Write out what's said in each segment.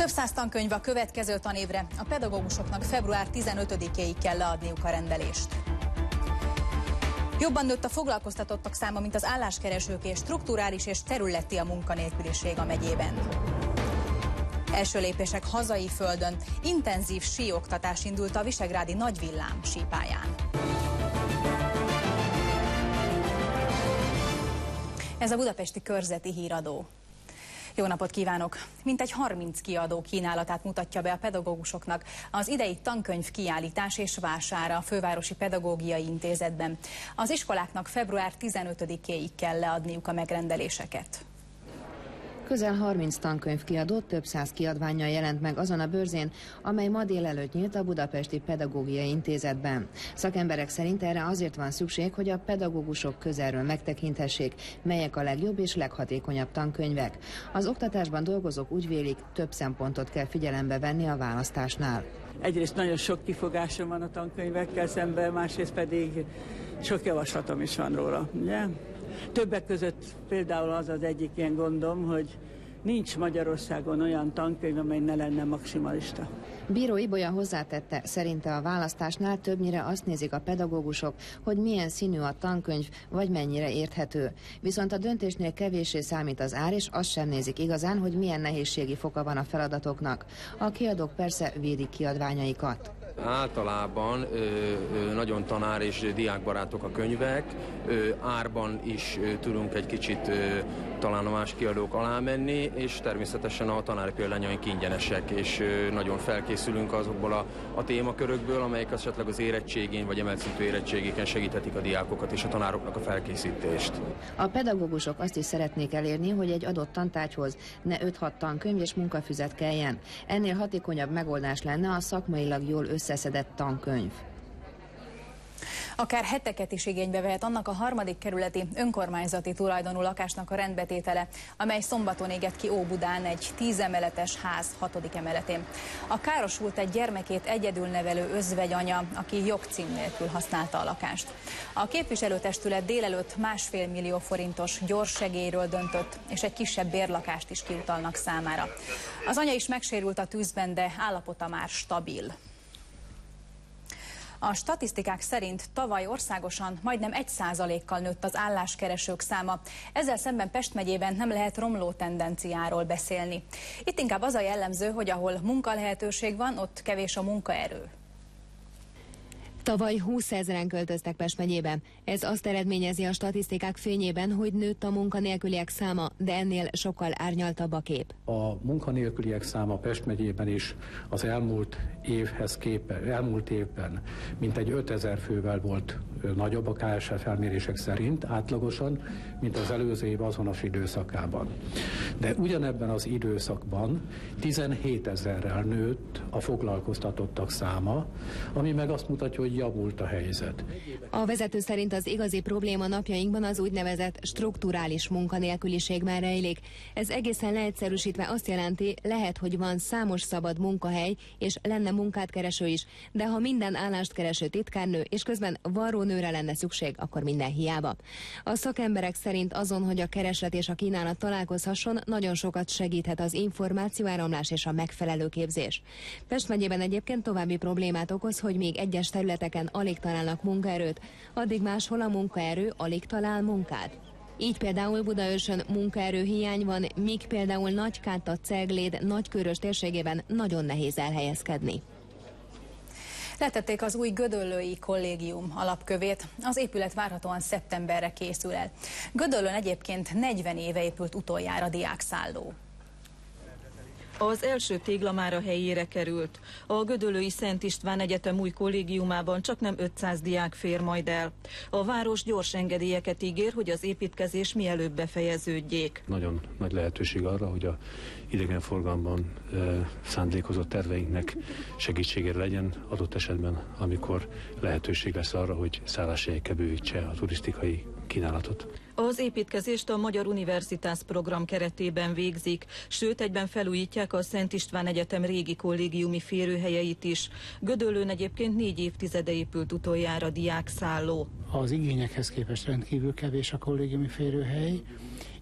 Több száz tankönyv a következő tanévre, a pedagógusoknak február 15-éig kell leadniuk a rendelést. Jobban nőtt a foglalkoztatottak száma, mint az álláskeresők, és strukturális és területi a munkanélküliség a megyében. Első lépések hazai földön, intenzív síoktatás indult a visegrádi Nagyvillám sípályán. Ez a budapesti Körzeti Híradó. Jó napot kívánok! Mintegy 30 kiadó kínálatát mutatja be a pedagógusoknak az idei tankönyv kiállítás és vására a Fővárosi Pedagógiai Intézetben. Az iskoláknak február 15-éig kell leadniuk a megrendeléseket. Közel 30 tankönyvkiadó több száz kiadvánnyal jelent meg azon a bőrzén, amely ma délelőtt nyílt a Budapesti Pedagógiai Intézetben. Szakemberek szerint erre azért van szükség, hogy a pedagógusok közelről megtekinthessék, melyek a legjobb és leghatékonyabb tankönyvek. Az oktatásban dolgozók úgy vélik, több szempontot kell figyelembe venni a választásnál. Egyrészt nagyon sok kifogásom van a tankönyvekkel szemben, másrészt pedig sok javaslatom is van róla, ugye? Többek között például az egyik ilyen gondom, hogy nincs Magyarországon olyan tankönyv, amely ne lenne maximalista. Bíró Ibolya hozzátette, szerinte a választásnál többnyire azt nézik a pedagógusok, hogy milyen színű a tankönyv, vagy mennyire érthető. Viszont a döntésnél kevéssé számít az ár, és azt sem nézik igazán, hogy milyen nehézségi foka van a feladatoknak. A kiadók persze védik kiadványaikat. Általában nagyon tanár és diákbarátok a könyvek, árban is tudunk egy kicsit talán a más kiadók alá menni, és természetesen a tanári példányaink ingyenesek, és nagyon felkészülünk azokból a témakörökből, amelyek esetleg az érettségén vagy emelt szintű érettségéken segíthetik a diákokat és a tanároknak a felkészítést. A pedagógusok azt is szeretnék elérni, hogy egy adott tantárgyhoz ne 5-6 tankönyv és munkafüzet kelljen. Ennél hatékonyabb megoldás lenne a szakmailag jól összeszedett tankönyv. Akár heteket is igénybe vehet annak a 3. kerületi önkormányzati tulajdonú lakásnak a rendbetétele, amely szombaton égett ki Óbudán egy 10 emeletes ház 6. emeletén. A károsult egy gyermekét egyedül nevelő özvegyanya, aki jogcím nélkül használta a lakást. A képviselőtestület délelőtt 1,5 millió forintos gyorssegélyről döntött, és egy kisebb bérlakást is kiutalnak számára. Az anya is megsérült a tűzben, de állapota már stabil. A statisztikák szerint tavaly országosan majdnem 1%-kal nőtt az álláskeresők száma. Ezzel szemben Pest megyében nem lehet romló tendenciáról beszélni. Itt inkább az a jellemző, hogy ahol munkalehetőség van, ott kevés a munkaerő. Tavaly 20 000-en költöztek Pest megyébe. Ez azt eredményezi a statisztikák fényében, hogy nőtt a munkanélküliek száma, de ennél sokkal árnyaltabb a kép. A munkanélküliek száma Pest megyében is az elmúlt évben mintegy 5000 fővel volt nagyobb a KSF felmérések szerint átlagosan, mint az előző év azonos időszakában. De ugyanebben az időszakban 17 000-rel nőtt a foglalkoztatottak száma, ami meg azt mutatja, hogy javult a helyzet. A vezető szerint az igazi probléma napjainkban az úgynevezett strukturális munkanélküliségben rejlik. Ez egészen leegyszerűsítve azt jelenti, lehet, hogy van számos szabad munkahely, és lenne munkát kereső is, de ha minden állást kereső titkárnő, és közben varrónőre lenne szükség, akkor minden hiába. A szakemberek szerint azon, hogy a kereslet és a kínálat találkozhasson, nagyon sokat segíthet az információáramlás és a megfelelő képzés. Pest megyében egyébként további problémát okoz, hogy még egyes területeken alig találnak munkaerőt, addig máshol a munkaerő alig talál munkát. Így például Budaörsön munkaerőhiány van, míg például Nagykáta, Cegléd, Nagykőrös térségében nagyon nehéz elhelyezkedni. Letették az új Gödöllői Kollégium alapkövét, az épület várhatóan szeptemberre készül el. Gödöllőn egyébként 40 éve épült utoljára diákszálló. Az első tégla már a helyére került. A gödöllői Szent István Egyetem új kollégiumában csaknem 500 diák fér majd el. A város gyors engedélyeket ígér, hogy az építkezés mielőbb befejeződjék. Nagyon nagy lehetőség arra, hogy a idegenforgalomban szándékozott terveinknek segítségére legyen adott esetben, amikor lehetőség lesz arra, hogy szálláshelyekkel bővítse a turisztikai kínálatot. Az építkezést a Magyar Universitás program keretében végzik, sőt egyben felújítják a Szent István Egyetem régi kollégiumi férőhelyeit is. Gödöllőn egyébként 4 évtizede épült utoljára diákszálló. Az igényekhez képest rendkívül kevés a kollégiumi férőhely,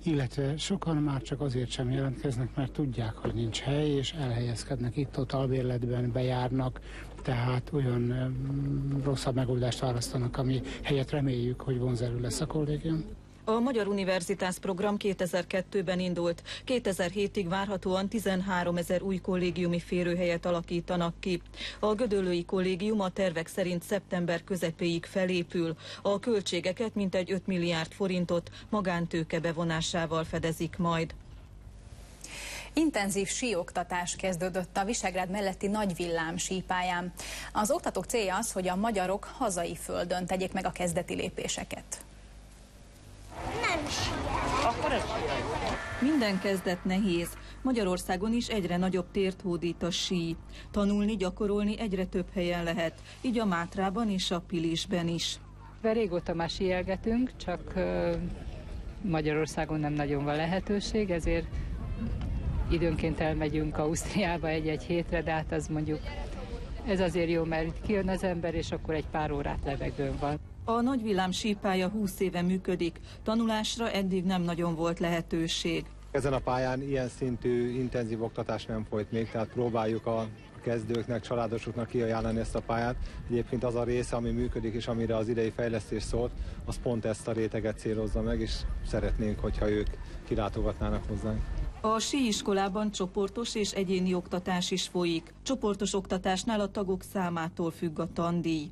illetve sokan már csak azért sem jelentkeznek, mert tudják, hogy nincs hely, és elhelyezkednek itt-ott albérletben, bejárnak, tehát olyan rosszabb megoldást választanak, ami helyett reméljük, hogy vonzerő lesz a kollégium. A Magyar Universitás program 2002-ben indult. 2007-ig várhatóan 13 000 új kollégiumi férőhelyet alakítanak ki. A Gödöllői Kollégium a tervek szerint szeptember közepéig felépül. A költségeket mintegy 5 milliárd forintot magántőke bevonásával fedezik majd. Intenzív síoktatás kezdődött a Visegrád melletti Nagyvillám sípályán. Az oktatók célja az, hogy a magyarok hazai földön tegyék meg a kezdeti lépéseket. Nem siet. Minden kezdet nehéz. Magyarországon is egyre nagyobb tért hódít a sí. Tanulni, gyakorolni egyre több helyen lehet, így a Mátrában és a Pilisben is. Régóta már síelgetünk, csak Magyarországon nem nagyon van lehetőség, ezért időnként elmegyünk Ausztriába egy-egy hétre, de hát az mondjuk, ez azért jó, mert itt kijön az ember, és akkor egy pár órát levegőn van. A Nagyvillám sípálya 20 éve működik, tanulásra eddig nem nagyon volt lehetőség. Ezen a pályán ilyen szintű intenzív oktatás nem folyt még, tehát próbáljuk a kezdőknek, családosoknak kiajánlani ezt a pályát. Egyébként az a része, ami működik és amire az idei fejlesztés szólt, az pont ezt a réteget célozza meg, és szeretnénk, hogyha ők kilátogatnának hozzánk. A síiskolában csoportos és egyéni oktatás is folyik. Csoportos oktatásnál a tagok számától függ a tandíj.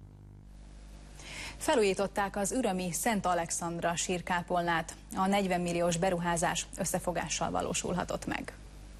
Felújították az ürömi Szent Alexandra sírkápolnát. A 40 milliós beruházás összefogással valósulhatott meg.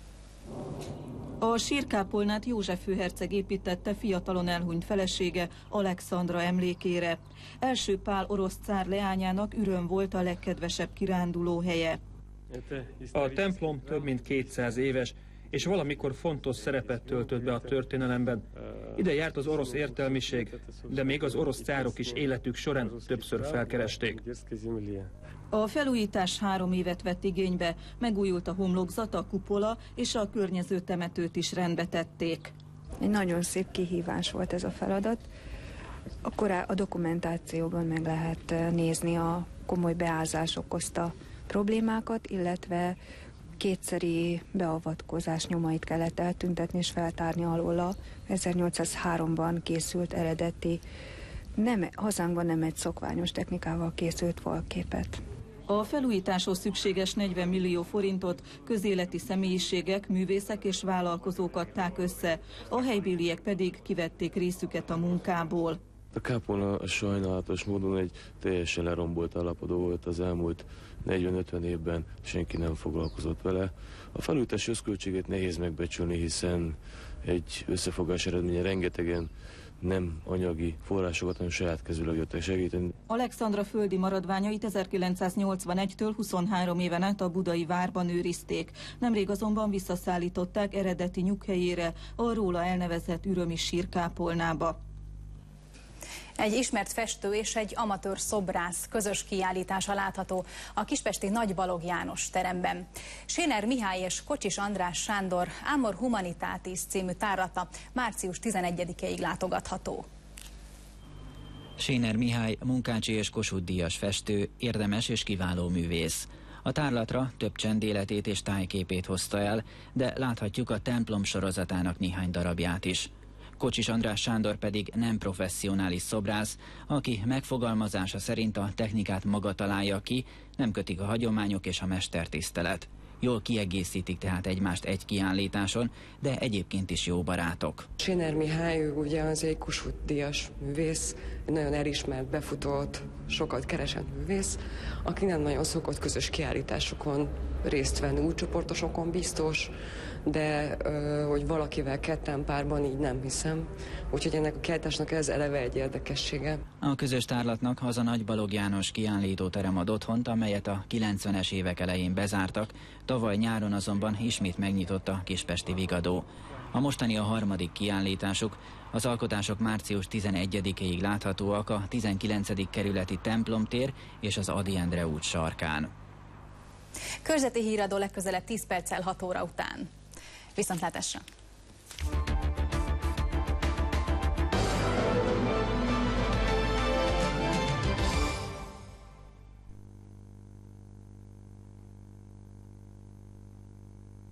A sírkápolnát József főherceg építette fiatalon elhunyt felesége Alexandra emlékére. Első Pál orosz cár leányának Üröm volt a legkedvesebb kiránduló helye. A templom több mint 200 éves, és valamikor fontos szerepet töltött be a történelemben. Ide járt az orosz értelmiség, de még az orosz cárok is életük során többször felkeresték. A felújítás 3 évet vett igénybe, megújult a homlokzat, a kupola és a környező temetőt is rendbe tették. Egy nagyon szép kihívás volt ez a feladat. A dokumentációban meg lehet nézni a komoly beázás okozta problémákat, illetve kétszeri beavatkozás nyomait kellett eltüntetni és feltárni alóla. 1803-ban készült eredeti, hazánkban nem egy szokványos technikával készült falképet. A felújításhoz szükséges 40 millió forintot közéleti személyiségek, művészek és vállalkozók adták össze, a helybéliek pedig kivették részüket a munkából. A kápolna sajnálatos módon egy teljesen lerombolt állapotban volt az elmúlt 40-50 évben, senki nem foglalkozott vele. A felújítás összköltségét nehéz megbecsülni, hiszen egy összefogás eredménye rengetegen nem anyagi forrásokat, hanem saját kezűleg jöttek segíteni. Alexandra földi maradványait 1981-től 23 éven át a budai várban őrizték. Nemrég azonban visszaszállították eredeti nyughelyére, a róla elnevezett ürömi sírkápolnába. Egy ismert festő és egy amatőr szobrász közös kiállítása látható a kispesti Nagy Balogh János teremben. Séner Mihály és Kocsis András Sándor Amor Humanitatis című tárlata március 11-ig látogatható. Séner Mihály Munkácsi és Kossuth díjas festő, érdemes és kiváló művész. A tárlatra több csendéletét és tájképét hozta el, de láthatjuk a templom sorozatának néhány darabját is. Kocsis András Sándor pedig nem professzionális szobrász, aki megfogalmazása szerint a technikát maga találja ki, nem kötik a hagyományok és a mestertisztelet. Jól kiegészítik tehát egymást egy kiállításon, de egyébként is jó barátok. Séner Mihály ugye az egy Kossuth díjas művész, egy nagyon elismert, befutott, sokat keresett művész, aki nem nagyon szokott közös kiállításokon részt venni, úgy csoportosokon biztos, de hogy valakivel ketten párban így nem hiszem. Úgyhogy ennek a kiállításnak ez eleve egy érdekessége. A közös tárlatnak az a Nagy Balogh János kiállítóterem ad otthont, amelyet a 90-es évek elején bezártak, tavaly nyáron azonban ismét megnyitott a kispesti Vigadó. A mostani a 3. kiállításuk, az alkotások március 11-ig láthatóak a 19. kerületi templomtér és az Ady Endre út sarkán. Körzeti híradó legközelebb 10 perccel 6 óra után. Viszontlátásra!